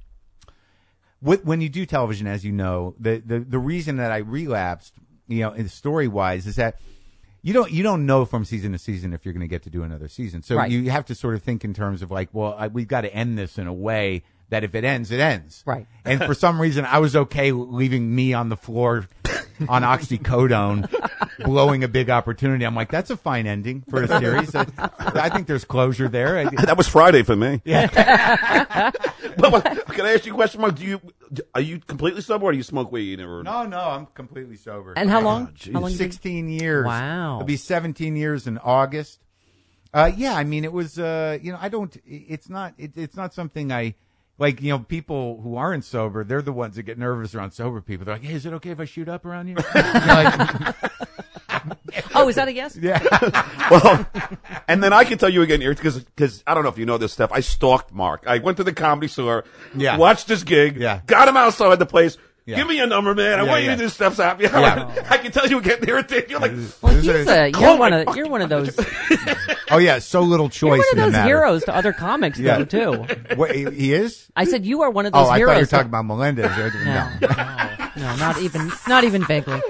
what, when you do television, as you know, the the the reason that I relapsed, you know, story wise, is that you don't you don't know from season to season if you're going to get to do another season. So Right. you have to sort of think in terms of like, well, I, we've got to end this in a way that if it ends, it ends. Right. And for some reason, I was okay leaving me on the floor on oxycodone, blowing a big opportunity. I'm like, that's a fine ending for a series. I, I think there's closure there. I, That was Friday for me. yeah. but, but can I ask you a question, Mark? Do you are you completely sober or do you smoke weed? Or? No, no, I'm completely sober. And how long? jeez. how long? you been- sixteen years. Wow. It'll be seventeen years in August. Uh, yeah, I mean, it was, uh, you know, I don't, it's not, it, it's not something I, like, you know, people who aren't sober, they're the ones that get nervous around sober people. They're like, hey, is it okay if I shoot up around here? You're like, Oh, is that a yes? yeah. Well, and then I can tell you again, Eric, because because I don't know if you know this stuff. I stalked Mark. I went to the Comedy Store, Yeah. watched his gig, Yeah. got him outside the place. Yeah. Give me your number, man. I Yeah, want you yeah. to do stuff happy. Yeah. I can tell you were getting irritated. You're like, Well, Those he's are- a, Call you're my one of fucking- you're one of those Oh, yeah, so little you're choice one in of the those matter. heroes to other comics Yeah. though too. What, he he is? I said you are one of those Oh, I heroes. thought you were to- talking about Melendez. No, No. no, no, not even, not even vaguely.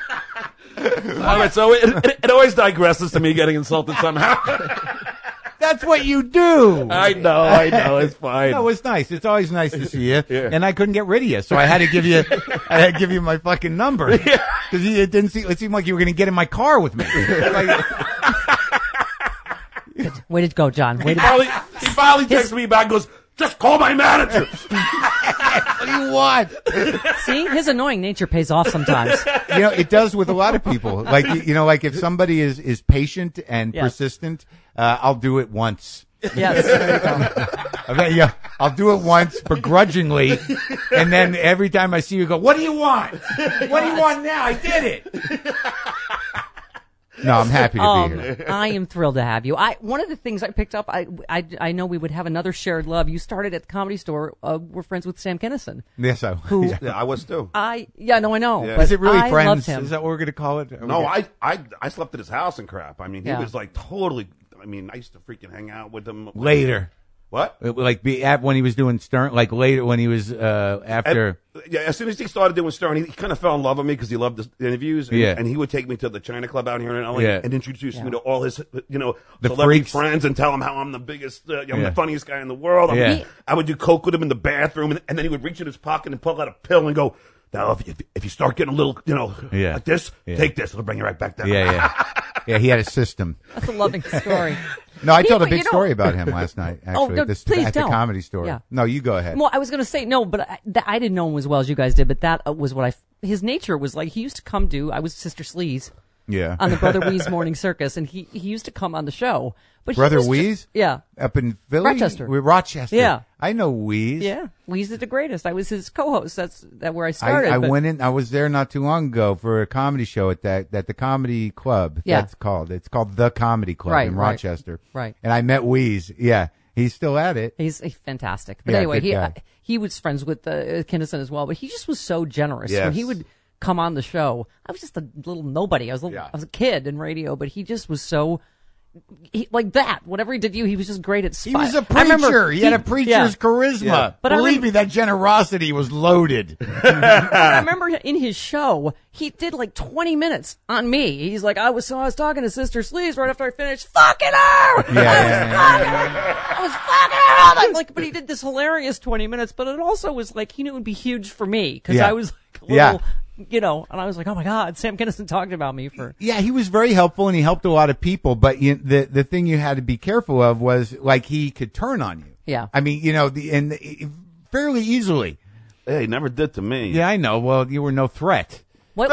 all right. So it, it, it always digresses to me getting insulted somehow. That That's what you do. I know, I know, it's fine. No, it's nice. It's always nice to see you. Yeah. And I couldn't get rid of you, so I had to give you, I had to give you my fucking number because it didn't seem, it seemed like you were going to get in my car with me. Like, Way to go, John. Way He to finally, he finally texts me back and goes, just call my manager. what do you want? see his annoying nature pays off sometimes. You know, it does with a lot of people. Like, you, you know, like if somebody is, is patient and Yeah. persistent, uh, I'll do it once. Yes, there you go. Okay, yeah, I'll do it once begrudgingly, and then every time I see you, go, "What do you want? What do you want now? I did it." No, I'm happy to Um, be here. I am thrilled to have you. I one of the things I picked up, I I, I know we would have another shared love. You started at the Comedy Store. Uh, we're friends with Sam Kinison. Yes, I. Who- yeah. Yeah, I was too. I yeah, no, I know. Yeah. But Is it really I friends? loved him. Is that what we're going to call it? Are we No, gonna- I, I, I slept at his house and crap. I mean, he Yeah. was like totally. I mean, I used to freaking hang out with him later. What? Like be at when he was doing Stern, like later when he was uh after. At- yeah, as soon as he started doing Stern, he, he kind of fell in love with me because he loved the interviews. And, Yeah. and he would take me to the China Club out here in L A Yeah. and introduce Yeah. me to all his, you know, The celebrity freaks. friends and tell him how I'm the biggest, uh, I'm Yeah. the funniest guy in the world. I'm- Yeah. I would do coke with him in the bathroom, and, and then he would reach in his pocket and pull out a pill and go, "Now, if, if, if you start getting a little, you know, Yeah. like this, Yeah. take this. It'll bring you right back down." Yeah, yeah, yeah. He had a system. That's a loving story. No, I He- told a but big you know- story about him last night. Actually, Oh, no, at, the, please at the tell. Comedy Store. Yeah. No, you go ahead. Well, I was going to say no, but I, that, I didn't know him as well as you guys did. But that uh, was what I. f- His nature was like he used to come do. I was Sister Sleaze Yeah. on the Brother Weeze Morning Circus, and he he used to come on the show. But he Brother was ju- Weeze? yeah, Up in Philly, Rochester. We're Rochester. Yeah. I know Weeze. yeah. Weeze is the greatest. I was his co-host. That's that where I started. I, I but- went in. I was there not too long ago for a comedy show at that at the Comedy Club. Yeah. That's called. It's called the Comedy Club Right, in right. Rochester. Right. And I met Weeze. Yeah, he's still at it. He's, he's fantastic. But Yeah, anyway, good he guy. uh, he was friends with uh, Kinnison as well. But he just was so generous when Yes. he would come on the show. I was just a little nobody. I was a little, Yeah. I was a kid in radio, but he just was so. He, like that, whatever he did to you, he was just great at spy. He was a I remember preacher. He, had a preacher's yeah. charisma. Yeah. But I Believe rem- me, that generosity was loaded. I remember in his show, he did like twenty minutes on me. He's like, I was so I was talking to Sister Sleaze right after I finished fucking her. Yeah, I was yeah, fucking her. I was fucking her. all night. Like, but he did this hilarious twenty minutes. But it also was like he knew it would be huge for me because Yeah. I was like a Yeah. little, you know, and I was like, oh my god, Sam Kinison talked about me for. Yeah, he was very helpful and he helped a lot of people. But you, the the thing you had to be careful of was like he could turn on you. Yeah. I mean, you know, the, and the, fairly easily. Hey, he never did to me. Yeah, I know. Well, you were no threat. What?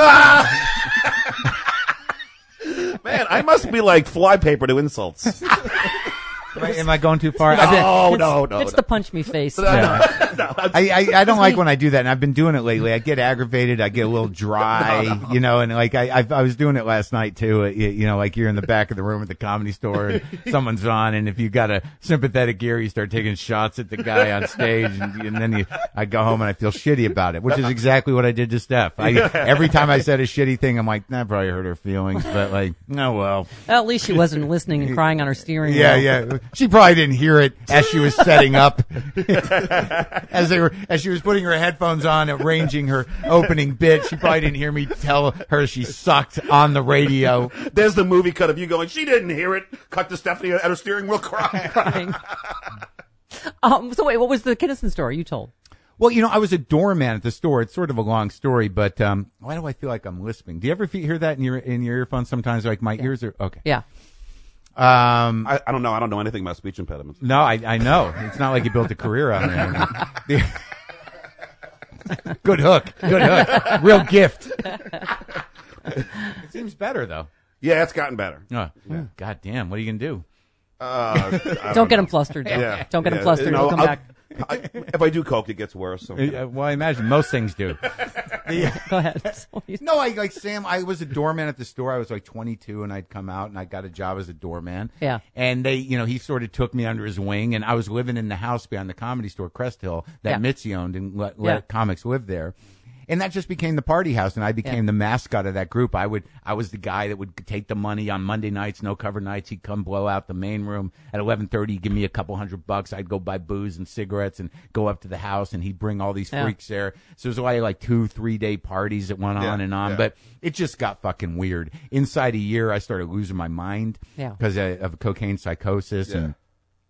Man, I must be like flypaper to insults. Right? Am I going too far? I've been- No, no, no. It's the punch me face. I, I, I don't like when I do that, and I've been doing it lately. I get aggravated, I get a little dry, you know, and like I, I, I was doing it last night too. uh, You, you know, like you're in the back of the room at the Comedy Store, and someone's on, and if you got a sympathetic ear, you start taking shots at the guy on stage, and, and then you, I go home and I feel shitty about it, which is exactly what I did to Steph. I, every time I said a shitty thing, I'm like, that probably hurt her feelings, but like, oh well. At least she wasn't listening and crying on her steering Yeah, wheel. yeah. She probably didn't hear it as she was setting up, as they were, as she was putting her headphones on, arranging her opening bit. She probably didn't hear me tell her she sucked on the radio. There's the movie cut of you going, she didn't hear it. Cut to Stephanie at her steering wheel crying. Crying. um, so wait, what was the Kinnison story you told? Well, you know, I was a doorman at the store. It's sort of a long story, but um, why do I feel like I'm lisping? Do you ever fe- hear that in your in your earphones? Sometimes, like my ears are okay. Yeah. Um, I, I don't know. I don't know anything about speech impediments. no, I I know it's not like you built a career on it. Good hook, good hook, real gift. It seems better though. Yeah, it's gotten better. Oh, God damn, what are you gonna do? Uh, I Don't get him flustered. Yeah. Don't get him Yeah. flustered. You know, He'll come I'll- back. I, if I do coke, it gets worse. So. Uh, well, I imagine most things do. Go ahead. So you- No, I like Sam. I was a doorman at the store. I was like twenty-two, and I'd come out and I got a job as a doorman. Yeah. And they, you know, he sort of took me under his wing, and I was living in the house behind the Comedy Store, Crest Hill, that Yeah. Mitzi owned, and let, let Yeah. comics live there. And that just became the party house, and I became Yeah. the mascot of that group. I would, I was the guy that would take the money on Monday nights, no cover nights. He'd come blow out the main room at eleven thirty. He'd give me a couple hundred bucks. I'd go buy booze and cigarettes and go up to the house, and he'd bring all these Yeah. freaks there. So it was like like two, three day parties that went Yeah, on and on, yeah. but it just got fucking weird. Inside a year, I started losing my mind Yeah. because of cocaine psychosis, Yeah. and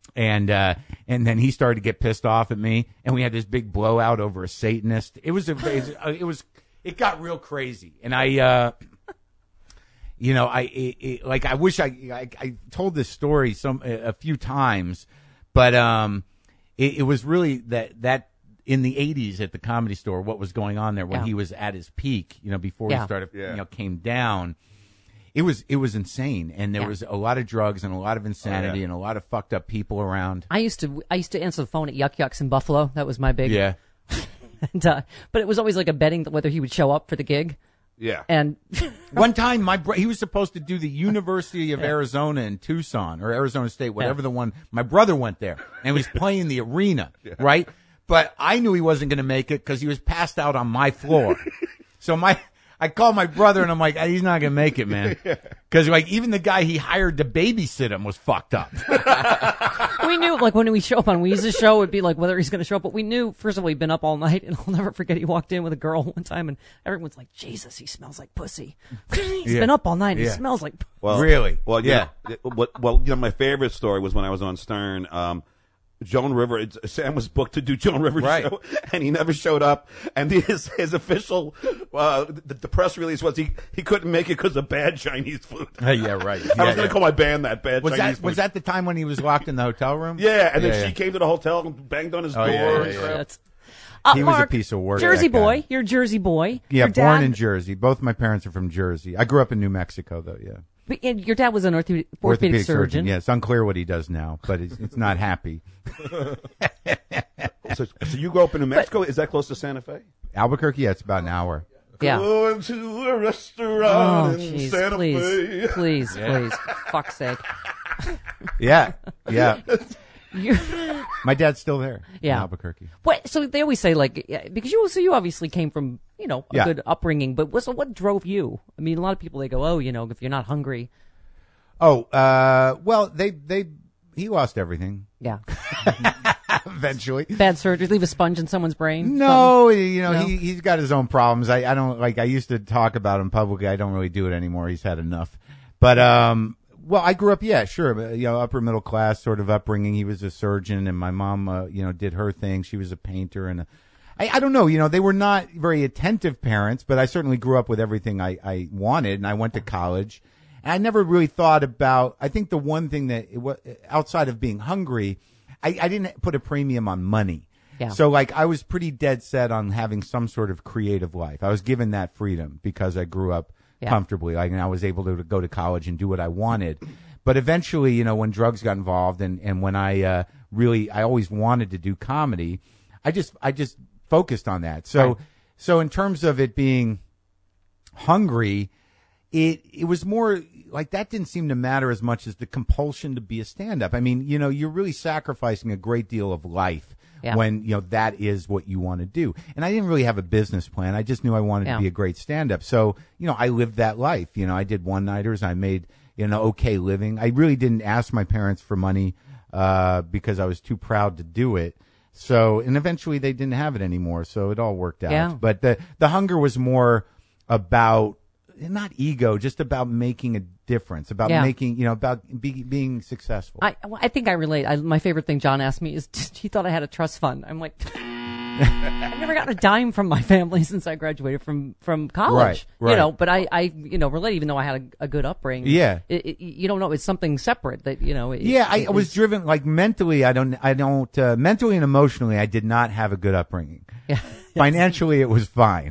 And uh, and then he started to get pissed off at me, and we had this big blowout over a Satanist. It was a, it was it got real crazy, and I, uh, you know, I it, it, like I wish I, I I told this story some a few times, but um, it, it was really that that in the eighties at the Comedy Store, what was going on there when Yeah. he was at his peak, you know, before Yeah. he started, Yeah. you know, came down. It was it was insane, and there Yeah. was a lot of drugs and a lot of insanity Oh, yeah. and a lot of fucked up people around. I used to I used to answer the phone at Yuck Yucks in Buffalo. That was my big. Yeah. And, uh, but it was always like a betting whether he would show up for the gig. Yeah. And One time, my bro- he was supposed to do the University of Arizona in Tucson or Arizona State, whatever Yeah. the one. My brother went there and was playing the arena, right? But I knew he wasn't going to make it because he was passed out on my floor. So my, I called my brother and I'm like, he's not going to make it, man. Because like even the guy he hired to babysit him was fucked up. we knew, like, when we show up on Weeze's show, it'd be like whether he's going to show up. But we knew, first of all, he'd been up all night, and I'll never forget he walked in with a girl one time, and everyone's like, Jesus, he smells like pussy. He's Yeah. been up all night, and Yeah. he smells like Well, Really? Well, Yeah. yeah. What? Well, you know, my favorite story was when I was on Stern. Um, Joan River. it's- Sam was booked to do Joan River's Right. show, and he never showed up. And his his official uh, the, the press release was he he couldn't make it because of bad Chinese food. Yeah, right. I was going to call my band that bad Was Chinese that food. was that the time when he was locked in the hotel room? Yeah, and then Yeah, she yeah. came to the hotel and banged on his Oh, door. yeah, yeah, and yeah. crap. That's, uh, He was a Mark, piece of work, Jersey that guy. boy. You're a Jersey boy. Yeah, Your born dad- in Jersey. Both my parents are from Jersey. I grew up in New Mexico, though. Yeah, But, and your dad was an orthopedic, orthopedic surgeon. Yeah, it's unclear what he does now, but it's, it's not happy. So, so you grew up in New Mexico? Is that close to Santa Fe? Albuquerque, yeah, it's about an hour. Yeah. Going to a Oh, restaurant in jeez, Santa please, Fe. please, please, fuck's sake. Yeah, yeah. You- My dad's still there. Yeah. in Albuquerque. What? So they always say, like, yeah, because you, so you obviously came from, you know, a Yeah. good upbringing. But what, so what drove you? I mean, a lot of people they go, oh, you know, if you're not hungry, Oh, uh, well, they they he lost everything yeah, eventually. bad surgery, leave a sponge in someone's brain. No, you know, No? he, he's got his own problems. I, I don't, like, I used to talk about him publicly. I don't really do it anymore. He's had enough. But, um, well, I grew up, yeah, sure, but, you know, upper middle class sort of upbringing. He was a surgeon, and my mom, uh, you know, did her thing. She was a painter, and a, I, I don't know, you know, they were not very attentive parents, but I certainly grew up with everything I, I wanted, and I went to college. And I never really thought about, I think the one thing that, it was, outside of being hungry, I, I didn't put a premium on money. Yeah. So, like, I was pretty dead set on having some sort of creative life. I was given that freedom because I grew up Yeah. comfortably. Like, and I was able to, to go to college and do what I wanted. But eventually, you know, when drugs got involved and, and when I, uh, really, I always wanted to do comedy, I just, I just focused on that. So, Right. so in terms of it being hungry, it, it was more like that didn't seem to matter as much as the compulsion to be a stand-up. I mean, you know, you're really sacrificing a great deal of life Yeah. when, you know, that is what you want to do. And I didn't really have a business plan. I just knew I wanted Yeah. to be a great stand-up. So, you know, I lived that life. You know, I did one-nighters. I made, you know, okay living. I really didn't ask my parents for money uh, because I was too proud to do it. So, and eventually they didn't have it anymore. So it all worked out. Yeah. But the, the hunger was more about, not ego, just about making a difference, about Yeah. making, you know, about be, being successful. I, I think I relate. I, my favorite thing John asked me is, he thought I had a trust fund. I'm like, I've never gotten a dime from my family since I graduated from, from college. Right, right. You know, but I, I, you know, relate, even though I had a, a good upbringing. Yeah. It, it, you don't know, it's something separate that, you know. It, Yeah, I, it I was is- driven like mentally. I don't. I don't. Uh, mentally and emotionally, I did not have a good upbringing. Yeah. Financially, it was fine.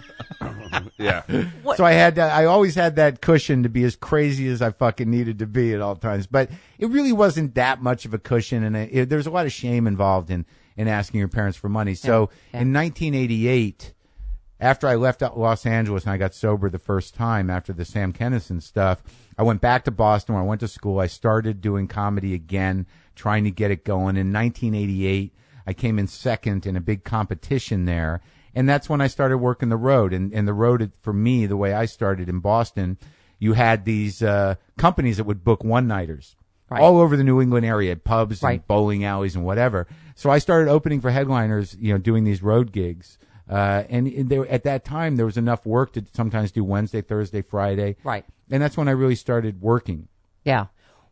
Yeah. What- So I had. Uh, I always had that cushion to be as crazy as I fucking needed to be at all times. But it really wasn't that much of a cushion, and it, it, there's a lot of shame involved in in asking your parents for money. So Yeah. in nineteen eighty-eight. After I left out Los Angeles and I got sober the first time after the Sam Kinison stuff, I went back to Boston where I went to school. I started doing comedy again, trying to get it going. In nineteen eighty-eight, I came in second in a big competition there. And that's when I started working the road. And, and the road, for me, the way I started in Boston, you had these uh, companies that would book one-nighters. Right. All over the New England area, pubs Right. and bowling alleys and whatever. So I started opening for headliners, you know, doing these road gigs. Uh, and there, at that time, there was enough work to sometimes do Wednesday, Thursday, Friday. Right. And that's when I really started working. Yeah.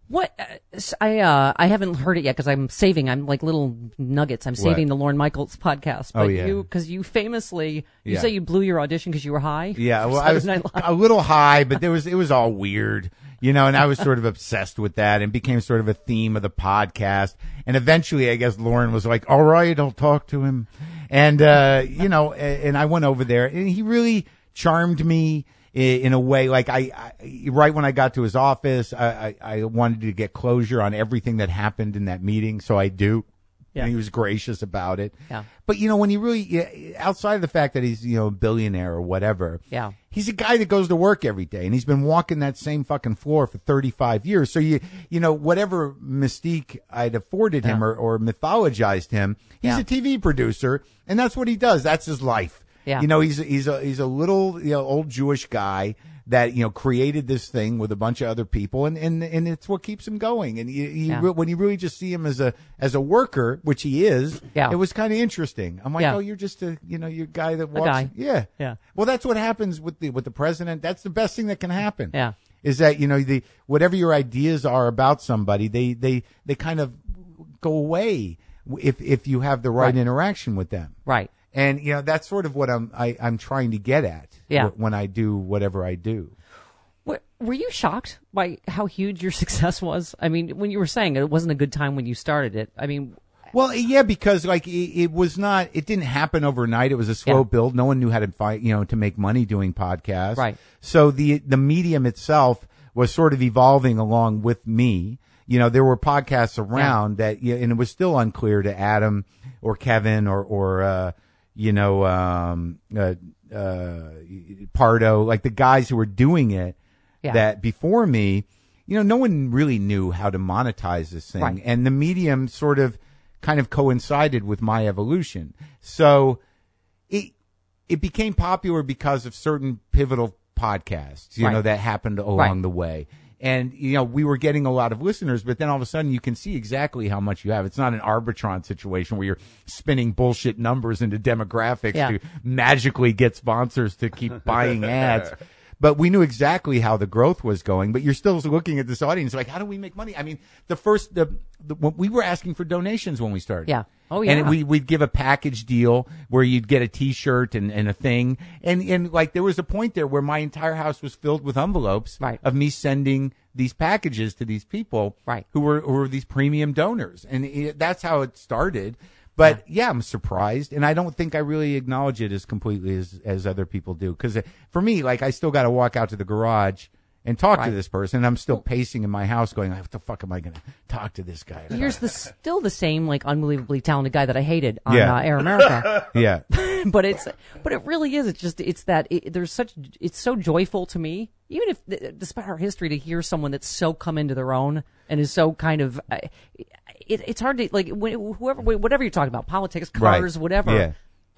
What uh, s- I uh, I haven't heard it yet because I'm saving. I'm like little nuggets. I'm saving What? the Lorne Michaels podcast. Oh, But yeah. you because you famously you Yeah. say you blew your audition because you were high. Yeah, for well, I was Saturday Night Live. a little high, but there was it was all weird, you know, and I was sort of obsessed with that and became sort of a theme of the podcast. And eventually, I guess Lauren was like, "All right, I'll talk to him," and uh, you know, and, and I went over there, and he really charmed me in a way. Like I, I right when I got to his office, I, I, I wanted to get closure on everything that happened in that meeting, so I do. Yeah. And he was gracious about it. Yeah. But you know, when you really, yeah, outside of the fact that he's, you know, a billionaire or whatever, Yeah. he's a guy that goes to work every day, and he's been walking that same fucking floor for thirty-five years. So you, you know, whatever mystique I'd afforded him Yeah. or, or mythologized him, he's Yeah. a T V producer, and that's what he does. That's his life. Yeah. You know, he's he's a he's a little, you know, old Jewish guy that, you know, created this thing with a bunch of other people, and and, and it's what keeps him going. And you, you Yeah. re- when you really just see him as a as a worker, which he is, Yeah. it was kind of interesting. I'm like, Yeah. oh, you're just a, you know, you're a guy that walks. guy. Yeah, Yeah. Well, that's what happens with the with the president. That's the best thing that can happen. Yeah. Is that, you know, the whatever your ideas are about somebody, they they they kind of go away if if you have the right, Right. interaction with them. Right. And you know, that's sort of what I'm I, I'm trying to get at. Yeah. wh- when I do whatever I do. Were, were you shocked by how huge your success was? I mean, when you were saying it wasn't a good time when you started it. I mean, Well, yeah, because like it, it was not, it didn't happen overnight. It was a slow Yeah. build. No one knew how to find, you know, to make money doing podcasts. Right. So the the medium itself was sort of evolving along with me. You know, there were podcasts around that, yeah, and it was still unclear to Adam or Kevin or or uh, you know, um, uh, uh, Pardo, like the guys who were doing it. Yeah. That before me, you know, no one really knew how to monetize this thing. Right. And the medium sort of kind of coincided with my evolution. So it it became popular because of certain pivotal podcasts, you Right. know, that happened along Right. the way. And, you know, we were getting a lot of listeners, but then all of a sudden you can see exactly how much you have. It's not an Arbitron situation where you're spinning bullshit numbers into demographics Yeah. to magically get sponsors to keep buying ads. But we knew exactly how the growth was going. But you're still looking at this audience like, how do we make money? I mean, the first, the, the we were asking for donations when we started. Yeah. Oh, And yeah. we, we'd give a package deal where you'd get a T-shirt and, and a thing. And, and like there was a point there where my entire house was filled with envelopes Right. of me sending these packages to these people Right. who were who were these premium donors. And it, that's how it started. But yeah. I'm surprised, and I don't think I really acknowledge it as completely as as other people do. Because for me, like I still got to walk out to the garage and talk to Right. this person. I'm still pacing in my house, going, "What the fuck am I going to talk to this guy about?" You're the, still the same, like, unbelievably talented guy that I hated on Yeah. uh, Air America. Yeah, but it's, but it really is. It's just, it's that it, there's such, it's so joyful to me, even if, despite our history, to hear someone that's so come into their own and is so kind of, uh, it, it's hard to like when, whoever, whatever you're talking about, politics, cars, Right. whatever. Yeah.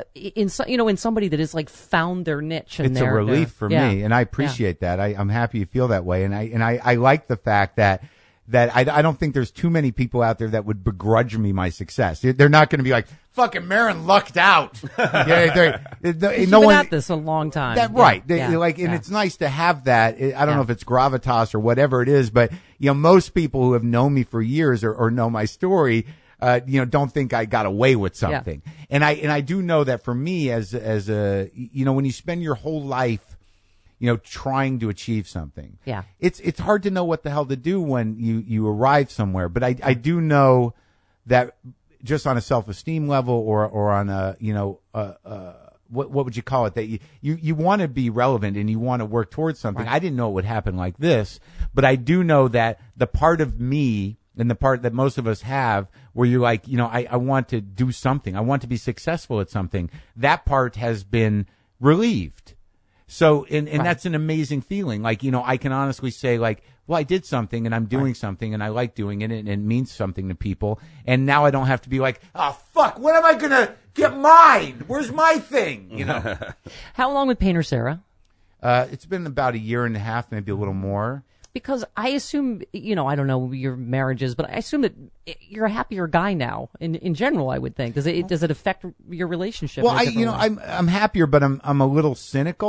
In so, you know, in somebody that has like found their niche. And it's a their, relief their- for yeah. me, and I Yeah. appreciate that. I, I'm happy you feel that way, and I and I, I like the fact that that I, I don't think there's too many people out there that would begrudge me my success. They're- They're not going to be like, "Fucking Marin lucked out." yeah, they're, they're, You've no been one. at this a long time. That Yeah. right, They- Yeah. like, and Yeah. it's nice to have that. I don't Yeah. know if it's gravitas or whatever it is, but you know, most people who have known me for years or, or know my story, uh, you know, don't think I got away with something. And I and I do know that for me, as as a you know, when you spend your whole life, you know, trying to achieve something, Yeah. it's it's hard to know what the hell to do when you you arrive somewhere. But I I do know that just on a self-esteem level or or on a you know uh uh what what would you call it, that you you, you want to be relevant and you want to work towards something. Right. I didn't know it would happen like this, but I do know that the part of me and the part that most of us have where you're like, you know, I, I want to do something. I want to be successful at something. That part has been relieved. So, and, and Right. that's an amazing feeling. Like, you know, I can honestly say like, well, I did something and I'm doing Right. something and I like doing it and it means something to people. And now I don't have to be like, oh, fuck, when am I going to get mine? Where's my thing? You know, How long with Painter Sarah? uh, it's been about a year and a half, maybe a little more. Because I assume, you know, I don't know your marriages, but I assume that you're a happier guy now. In in general, I would think. Does it does it affect your relationship? Well, in a I, different you know, way? I'm, I'm happier, but I'm, I'm a little cynical.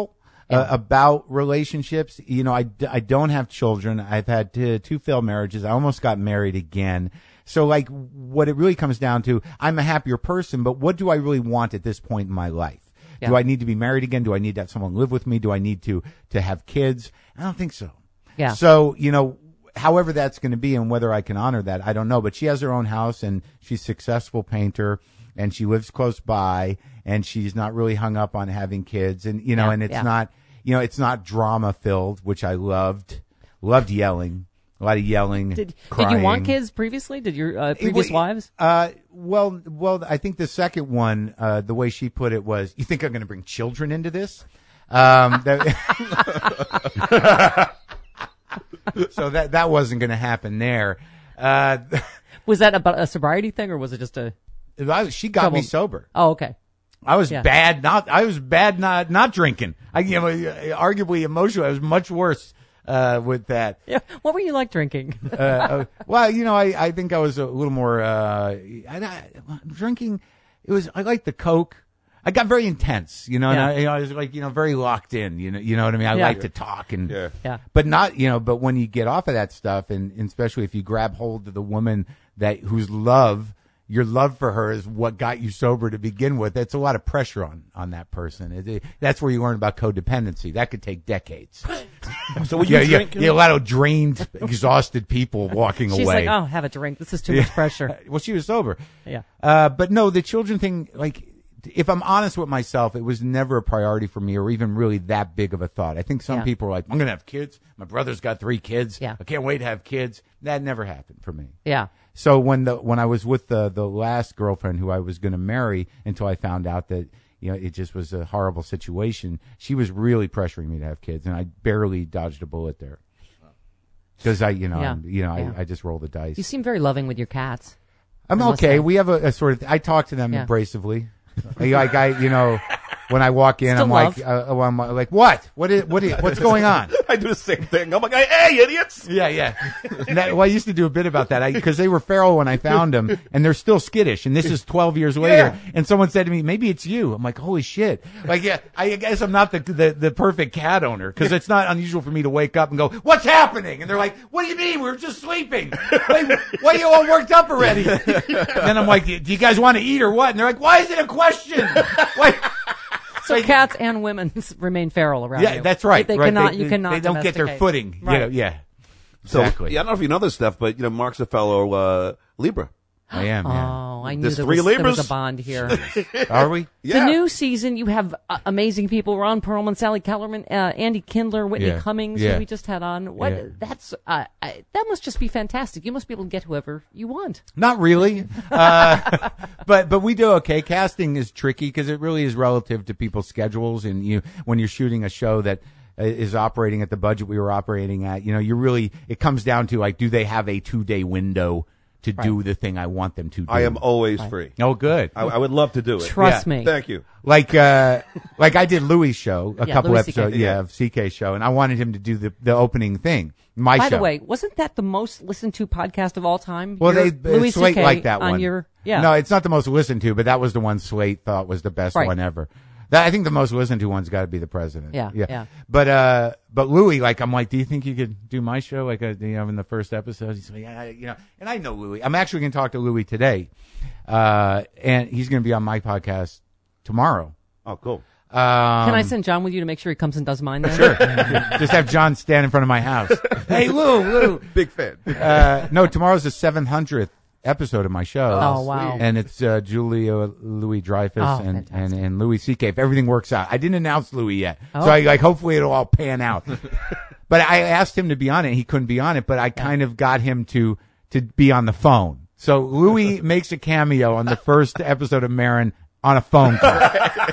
uh, about relationships. You know, I, d- I don't have children. I've had t- two failed marriages. I almost got married again. So, like, what it really comes down to, I'm a happier person, but what do I really want at this point in my life? Yeah. Do I need to be married again? Do I need to have someone live with me? Do I need to, to have kids? I don't think so. Yeah. So, you know, however that's going to be and whether I can honor that, I don't know. But she has her own house and she's a successful painter and she lives close by and she's not really hung up on having kids. And, you know, Yeah, and it's yeah. not, you know, it's not drama filled, which I loved, loved yelling, a lot of yelling. Did, crying. did you want kids previously? Did your uh, previous It- wives? Uh, well, well, I think the second one, uh, the way she put it was, you think I'm going to bring children into this? Um, that, so that, that wasn't going to happen there. Uh, Was that about a sobriety thing, or was it just a? I, she got Trouble. me sober. Oh, okay. I was Yeah. bad, not, I was bad, not, not drinking. I, you know, arguably emotional. I was much worse, uh, with that. Yeah. What were you like drinking? uh, uh, well, you know, I, I think I was a little more, uh, I, I, drinking, it was, I liked the Coke. I got very intense, you know, Yeah. and I, you know, I was like, you know, very locked in, you know, you know what I mean? I Yeah. like to talk and, Yeah. Yeah. but not, you know, but when you get off of that stuff and, and especially if you grab hold of the woman that, whose love, your love for her is what got you sober to begin with, that's a lot of pressure on, on that person. It, it, that's where you learn about codependency. That could take decades. So were you yeah, yeah, drinking? yeah, a lot of drained, exhausted people walking She's away. like, oh, have a drink. This is too much pressure. Well, she was sober. Yeah. Uh, but no, the children thing, like, if I'm honest with myself, it was never a priority for me or even really that big of a thought. I think some Yeah. people are like, I'm going to have kids. My brother's got three kids. Yeah. I can't wait to have kids. That never happened for me. Yeah. So when the, when I was with the, the last girlfriend who I was going to marry until I found out that, you know, it just was a horrible situation, she was really pressuring me to have kids and I barely dodged a bullet there. Cause I, you know, Yeah. I'm- you know, Yeah. I, I just roll the dice. You seem very loving with your cats. I'm I must okay. say. We have a, a sort of. I talk to them Yeah. abrasively. Like I, you know, when I walk in, Still I'm love. like, uh, oh, I'm like, what? What is? What is? What's going on? I do the same thing. I'm like, hey, idiots! Yeah, yeah. And that, well, I used to do a bit about that because they were feral when I found them, and they're still skittish. And this is twelve years later. Yeah. And someone said to me, "Maybe it's you." I'm like, "Holy shit!" Like, yeah, I guess I'm not the the, the perfect cat owner because it's not unusual for me to wake up and go, "What's happening?" And they're like, "What do you mean? We were just sleeping. Wait, why are you all worked up already?" And then I'm like, "Do you guys want to eat or what?" And they're like, "Why is it a question?" Why? So Like- cats and women remain feral around Yeah, you. that's right. They, they right. cannot. They, you cannot. They don't get their domesticate. footing. Right. Yeah, yeah. So, Exactly. yeah, I don't know if you know this stuff, but, you know, Mark's a fellow uh, Libra. I am. Yeah. Oh, I knew There's there three was, there was Libras? a bond here. Are we? Yeah. The new season, you have uh, amazing people: Ron Perlman, Sally Kellerman, uh, Andy Kindler, Whitney Yeah. Cummings, Yeah. who we just had on. What? Yeah. That's uh, I, that must just be fantastic. You must be able to get whoever you want. Not really. Uh, but but we do okay. Casting is tricky because it really is relative to people's schedules, and you when you're shooting a show that uh, is operating at the budget we were operating at, you know, you really it comes down to like, do they have a two day window to do the thing I want them to do? I am always free. Oh, good. I, I would love to do it. Trust Yeah. me. Thank you. Like, uh, like I did Louis' show, a Yeah, couple Louis C K. episodes, yeah, of C K's show, and I wanted him to do the, the opening thing, my By show. the way, wasn't that the most listened to podcast of all time? well, Your they Louis Slate C K liked that on one. Your, yeah. No, it's not the most listened to, but that was the one Slate thought was the best Right. one ever. That, I think the most listened to one's got to be the president. Yeah, yeah, yeah. But uh, but Louis, like, I'm like, do you think you could do my show, like, uh, you know, in the first episode? He's like, yeah, you know, and I know Louis. I'm actually going to talk to Louis today, uh, and he's going to be on my podcast tomorrow. Oh, cool. Um, Can I send John with you to make sure he comes and does mine? Then? Sure. Just have John stand in front of my house. Hey, Lou, Lou. Big fan. Uh, no, tomorrow's the seven hundredth episode of my show. Oh, wow. And it's uh, Julia Louis Dreyfus Oh, and, and, fantastic. and Louis C K. If everything works out, I didn't announce Louis yet, Oh. so I like hopefully it'll all pan out. But I asked him to be on it. He couldn't be on it, but I kind of got him to to be on the phone. So Louis makes a cameo on the first episode of Marin on a phone call.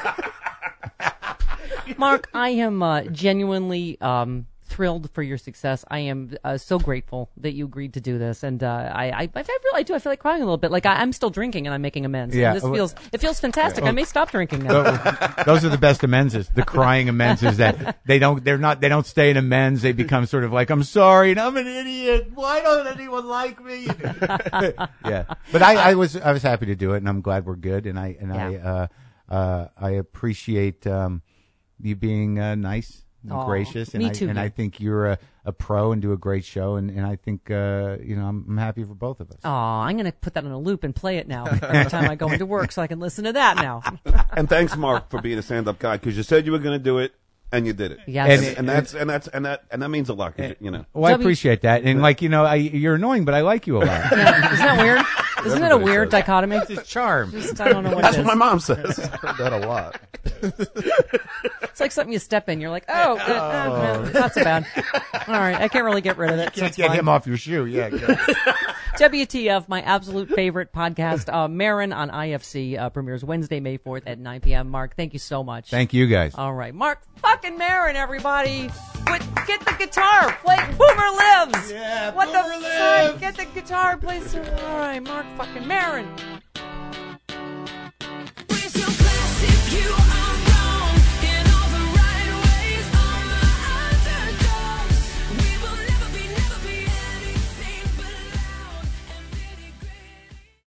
Mark, I am uh, genuinely um, thrilled for your success. I am uh, so grateful that you agreed to do this, and uh, I, I, I really do. I feel like crying a little bit. Like I, I'm still drinking, and I'm making amends. Yeah. And this feels it feels fantastic. I may stop drinking now. Tho- Those are the best amenses. The crying amenses that they don't, they're not, they don't stay in amends. They become sort of like, I'm sorry and I'm an idiot. Why don't anyone like me? Yeah. But I, I was, I was happy to do it and I'm glad we're good. And I, and I, Yeah. uh, uh, I appreciate, um, you being, uh, nice and Aw, gracious. And me I, too, And Nick. I think you're a, a pro and do a great show. And, and I think, uh, you know, I'm, I'm happy for both of us. Oh, I'm going to put that on a loop and play it now every time I go into work so I can listen to that now. And thanks, Mark, for being a stand-up guy because you said you were going to do it and you did it. Yes. And, and that's and that's and that and that means a lot. 'Cause, you know. Well, I W- appreciate that. And like, you know, I, you're annoying, but I like you a lot. Yeah, isn't that weird? Isn't it a Everybody weird says. dichotomy? It's charm. Just, I don't know what That's it what is. my mom says. Heard that a lot. It's like something you step in. You're like, oh, uh, uh, not so bad. All right, I can't really get rid of it. So Can't it's get fine. him off your shoe. Yeah. Good. W T F, my absolute favorite podcast. Uh, Marin on I F C uh, premieres Wednesday, May fourth at nine p.m. Mark, thank you so much. Thank you, guys. All right, Mark fucking Marin, everybody. Quit, get the guitar. Play Boomer Lives. Yeah, what Boomer the lives. fuck? Get the guitar, play some. All right, Mark fucking Marin.